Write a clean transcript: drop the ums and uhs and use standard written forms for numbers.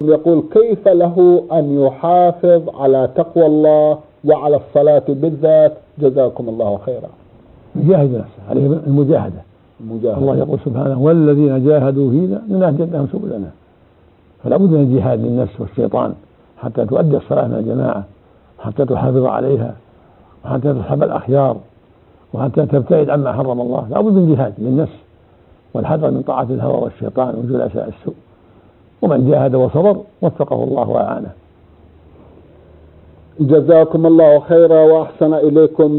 يقول: كيف له أن يحافظ على تقوى الله وعلى الصلاة بالذات؟ جزاكم الله خيرا. يجاهد نفسه، عليه المجاهدة. الله يقول سبحانه: والذين جاهدوا فينا لنهدينهم سبلنا. فلا بد من الجهاد للنفس والشيطان حتى تؤدي الصلاة مع الجماعة، وحتى تحافظ عليها، وحتى تصحب الأخيار، وحتى تبتعد عما حرم الله. لا بد من جهاد للنفس والحذر من طاعة الهوى والشيطان وجلساء السوء. ومن جاهد وصبر وفقه الله وأعانه. جزاكم الله خيرا وأحسن إليكم.